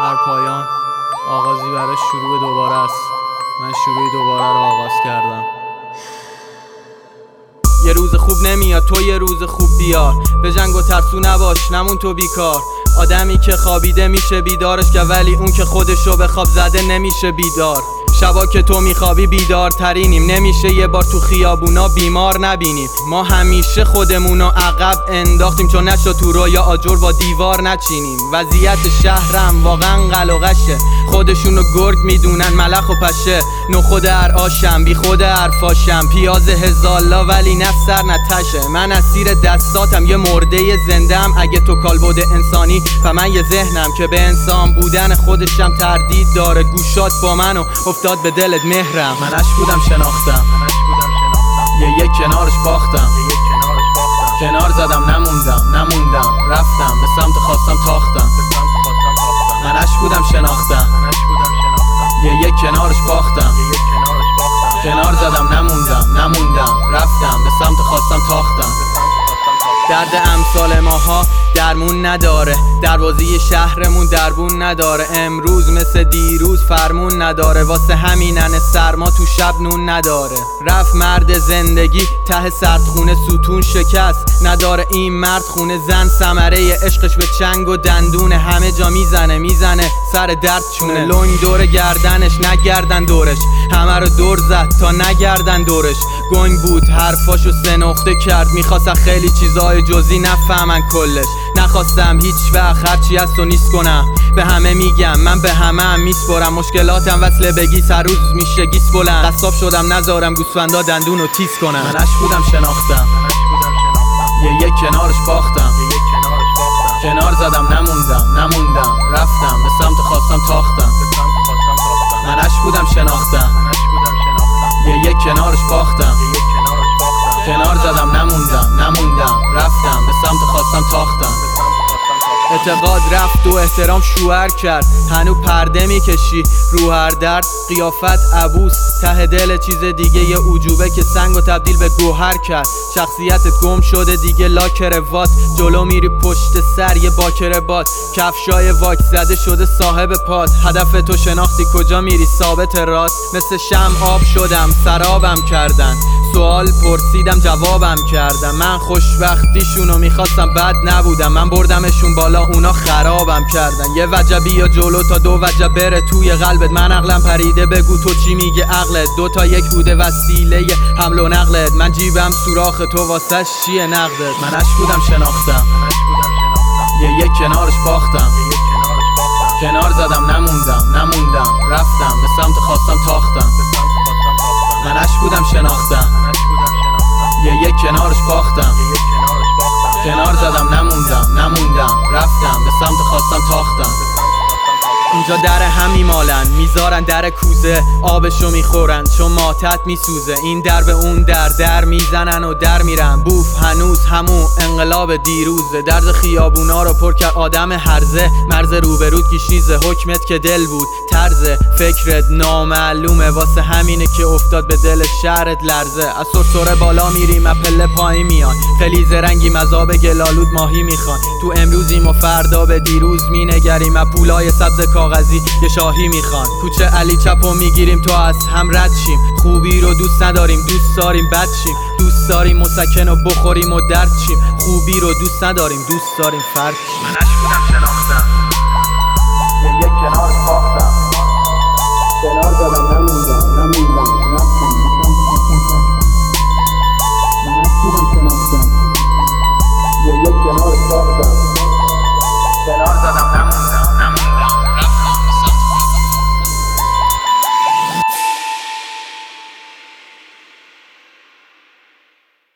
هر پایان آغازی برای شروع دوباره است. من شروعی دوباره رو آغاز کردم. یه روز خوب نمیاد، تو یه روز خوب بیار. به جنگ و ترسو نباش، نمون تو بیکار. آدمی که خوابیده میشه بیدارش که، ولی اون که خودشو به خواب زده نمیشه بیدار. شبا که تو میخوابی بیدار ترینیم، نمیشه یه بار تو خیابونا بیمار نبینیم. ما همیشه خودمونو عقب انداختیم، چون نشد تو رویا آجر با دیوار نچینیم. وضعیت شهرم واقعا قلقشه، خودشونو گرگ میدونن ملخ و پشه. نو خود ارعاشم بی خود عرفاشم، پیاز هزالا ولی نه سر نه تشه. من اسیر دستاتم یه مرده زندم، اگه تو کالبد انسانی و من یه ذهنم که به انسان بودن خودشم تردید داره. گوشات با منو افتاد به دلت مهرم. من عشق بودم شناختم، یک کنارش باختم. کنار زدم نموندم رفتم به سمت خواستم تاختم. من عشق بودم شناختم، یک کنارش باختم. کنار زدم نموندم رفتم به سمت خواستم تاختم. درد امثال ماها درمون نداره، دروازه شهرمون دربون نداره. امروز مثل دیروز فرمون نداره، واسه همینن سرما تو شب نون نداره. رفت مرد زندگی ته سردخونه، ستون شکست نداره این مرد خونه. زن ثمره عشقش به چنگ و دندون، همه جا میزنه سر درد چونه. لنگ دور گردنش نگردن دورش، همه رو دور زد تا نگردن دورش. گنگ بود حرفاشو سه نقطه کرد، میخواستن خیلی چیزای جزئی نفهمن کلش. نخواستم هیچ وقت هرچی هست و نیست کنم، به همه میگم من به همه هم میسپرم. مشکلاتم وصله بگی هر روز میشه گیس بلند. قصاب شدم نذارم گوسفندا دندون رو تیز کنم. من عشق بودم شناختم، یک کنارش باختم. کنار زدم نموندم رفتم به سمت خواستم تاختم. من عشق بودم شناختم، یک کنارش باختم. کنار زدم نموندم رفتم به سمت خواستم تاختم. اعتقاد رفت و احترام شوهر کرد، هنو پرده میکشی رو هر درد. قیافت عبوس ته دل چیز دیگه، یه عجوبه که سنگو تبدیل به گوهر کرد. شخصیتت گم شده دیگه لاکر وات، جلو میری پشت سر یه باکر باد. کفشای واک زده شده صاحب پاد، هدف تو شناختی کجا میری ثابت راست. مثل شمع آب شدم سرابم کردن، سوال پرسیدم جوابم کردم. من خوشبختیشونو میخواستم بد نبودم، من بردمشون بالا اونا خرابم کردن. یه وجه بیا جلو تا دو وجه بره توی قلبت. من عقلم پریده بگو تو چی میگه عقلت. دو تا یک بوده وسیله حمل و نقلت، من جیبم سوراخ تو واسش چیه نقدت. من عشق بودم شناختم، یک کنارش باختم. کنار زدم نموندم رفتم به سمت خواستم تاختم. من عشق بودم شناختم، یک کنارش باختم. کنار زدم نموندم رفتم به سمت خواستم تاختم. اینجا در همی مالن میذارن در کوزه، آبشو میخورن چون ماتت میسوزه. این در به اون در میزنن و در میرن. بوف هنوز همون انقلاب دیروزه، درد خیابونا رو پر کرد آدم هرزه. مرز روبرود گیشنیزه، حکمت که دل بود طرز فکرت نامعلومه. واسه همینه که افتاد به دل شهرت لرزه. از سرسره بالا میریم از پله پایین میان، خیلی زرنگی مذاب گلالود ماهی میخوان. تو امروزیم و فردا به دیروز مینگریم، از پولای سبز کاغذی یه شاهی میخوان. کوچه علی چپو میگیریم تو از هم رد شیم. خوبی رو دوست نداریم دوست داریم بد شیم. دوست داریم مسکن و بخوریم و درد شیم. خوبی رو دوست نداریم دوست داریم فرد شیم. من عشق بودم شناختم،